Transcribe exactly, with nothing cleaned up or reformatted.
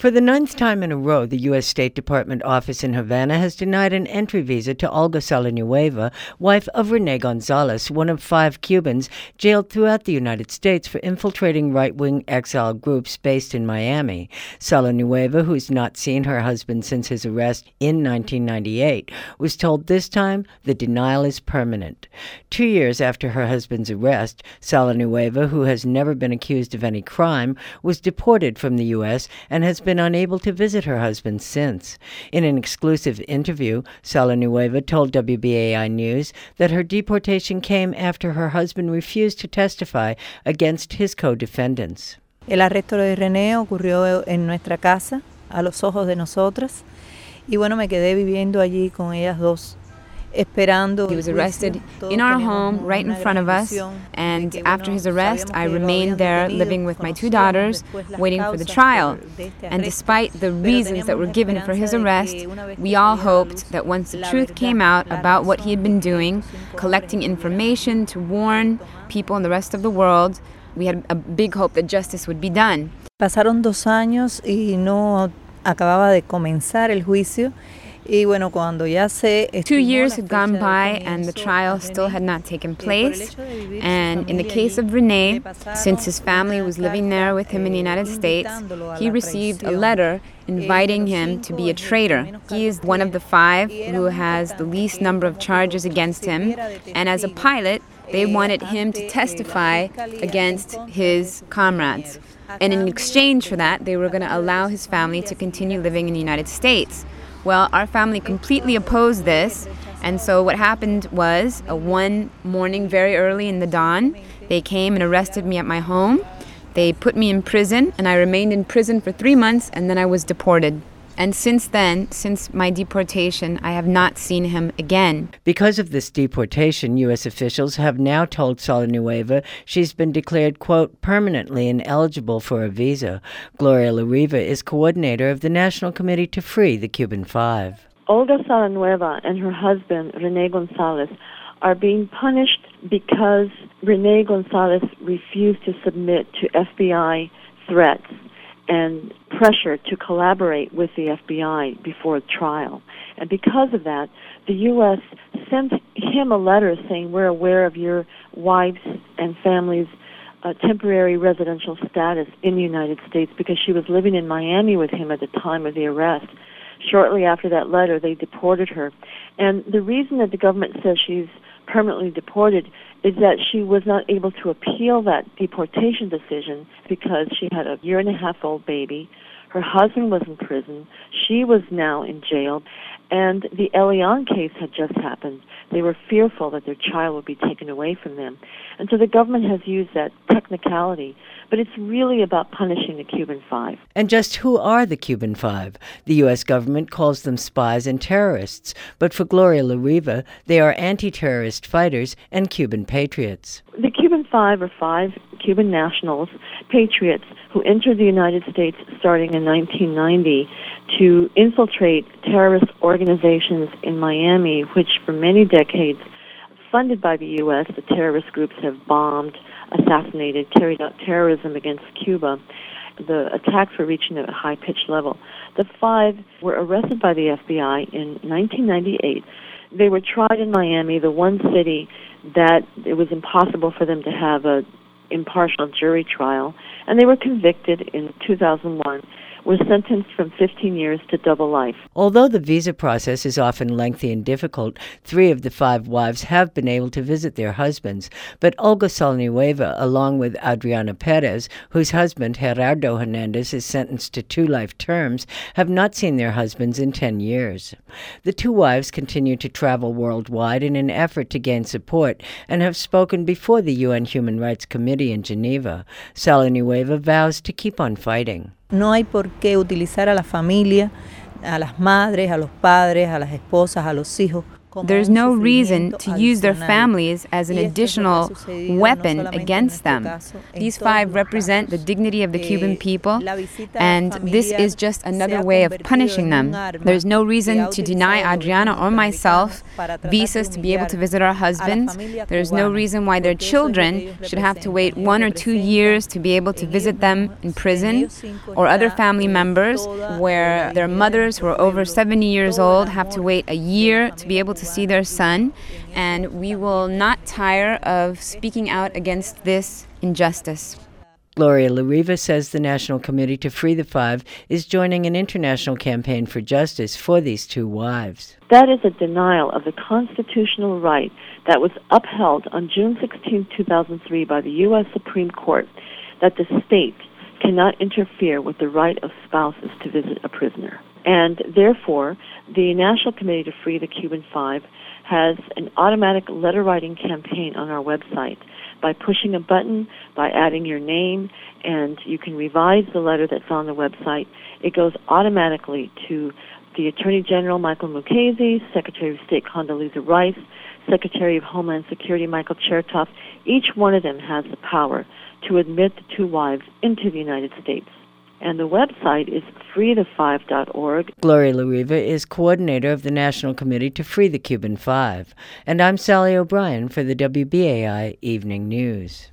For the ninth time in a row, the U S State Department office in Havana has denied an entry visa to Olga Salanueva, wife of Rene Gonzalez, one of five Cubans jailed throughout the United States for infiltrating right-wing exile groups based in Miami. Salanueva, who's not seen her husband since his arrest in nineteen ninety-eight, was told this time the denial is permanent. Two years after her husband's arrest, Salanueva, who has never been accused of any crime, was deported from the U S and has been unable to visit her husband since. In an exclusive interview, Salanueva told W B A I News that her deportation came after her husband refused to testify against his co-defendants. El arresto de René ocurrió en nuestra casa, a los ojos de nosotras, y bueno, me quedé viviendo allí con ellas dos. He was arrested in our home, right in front of us, and after his arrest, I remained there living with my two daughters, waiting for the trial. And despite the reasons that were given for his arrest, we all hoped that once the truth came out about what he had been doing, collecting information to warn people in the rest of the world, we had a big hope that justice would be done. Pasaron dos años y no acababa de comenzar el juicio. Two years had gone by and the trial still had not taken place. And in the case of René, since his family was living there with him in the United States, he received a letter inviting him to be a traitor. He is one of the five who has the least number of charges against him. And as a pilot, they wanted him to testify against his comrades. And in exchange for that, they were going to allow his family to continue living in the United States. Well, our family completely opposed this, and so what happened was, uh, one morning very early in the dawn, they came and arrested me at my home. They put me in prison, and I remained in prison for three months, and then I was deported. And since then, since my deportation, I have not seen him again. Because of this deportation, U S officials have now told Salanueva she's been declared, quote, permanently ineligible for a visa. Gloria La Riva is coordinator of the National Committee to Free the Cuban Five. Olga Salanueva and her husband, Rene Gonzalez, are being punished because Rene Gonzalez refused to submit to F B I threats and pressure to collaborate with the F B I before trial. And because of that, the U S sent him a letter saying, we're aware of your wife's and family's uh, temporary residential status in the United States because she was living in Miami with him at the time of the arrest. Shortly after that letter, they deported her. And the reason that the government says she's permanently deported is that she was not able to appeal that deportation decision because she had a year and a half old baby. Her husband was in prison. She was now in jail. And the Elian case had just happened. They were fearful that their child would be taken away from them. And so the government has used that technicality. But it's really about punishing the Cuban Five. And just who are the Cuban Five? The U S government calls them spies and terrorists. But for Gloria La Riva, they are anti-terrorist fighters and Cuban patriots. The Cuban Five are five Cuban nationals, patriots, who entered the United States starting in nineteen ninety to infiltrate terrorist organizations in Miami, which for many decades, funded by the U S, the terrorist groups have bombed, assassinated, carried out terrorism against Cuba. The attacks were reaching a high-pitched level. The five were arrested by the F B I in nineteen ninety-eight. They were tried in Miami, the one city that it was impossible for them to have an impartial jury trial, and they were convicted in two thousand one. Were sentenced from fifteen years to double life. Although the visa process is often lengthy and difficult, three of the five wives have been able to visit their husbands. But Olga Salanueva, along with Adriana Perez, whose husband, Gerardo Hernandez, is sentenced to two life terms, have not seen their husbands in ten years. The two wives continue to travel worldwide in an effort to gain support and have spoken before the U N Human Rights Committee in Geneva. Salanueva vows to keep on fighting. No hay por qué utilizar a la familia, a las madres, a los padres, a las esposas, a los hijos there's no reason to use their families as an additional weapon against them. These five represent the dignity of the Cuban people, and this is just another way of punishing them. There's no reason to deny Adriana or myself visas to be able to visit our husbands. There's no reason why their children should have to wait one or two years to be able to visit them in prison, or other family members where their mothers who are over seventy years old have to wait a year to be able to see their son. And we will not tire of speaking out against this injustice. Gloria La Riva says the National Committee to Free the Five is joining an international campaign for justice for these two wives. That is a denial of the constitutional right that was upheld on June sixteenth, two thousand three by the U S Supreme Court, that the state cannot interfere with the right of spouses to visit a prisoner. And therefore, the National Committee to Free the Cuban Five has an automatic letter-writing campaign on our website. By pushing a button, by adding your name, and you can revise the letter that's on the website, it goes automatically to the Attorney General, Michael Mukasey, Secretary of State Condoleezza Rice, Secretary of Homeland Security, Michael Chertoff. Each one of them has the power to admit the two wives into the United States. And the website is free the five dot org. Gloria La Riva is coordinator of the National Committee to Free the Cuban Five. And I'm Sally O'Brien for the W B A I Evening News.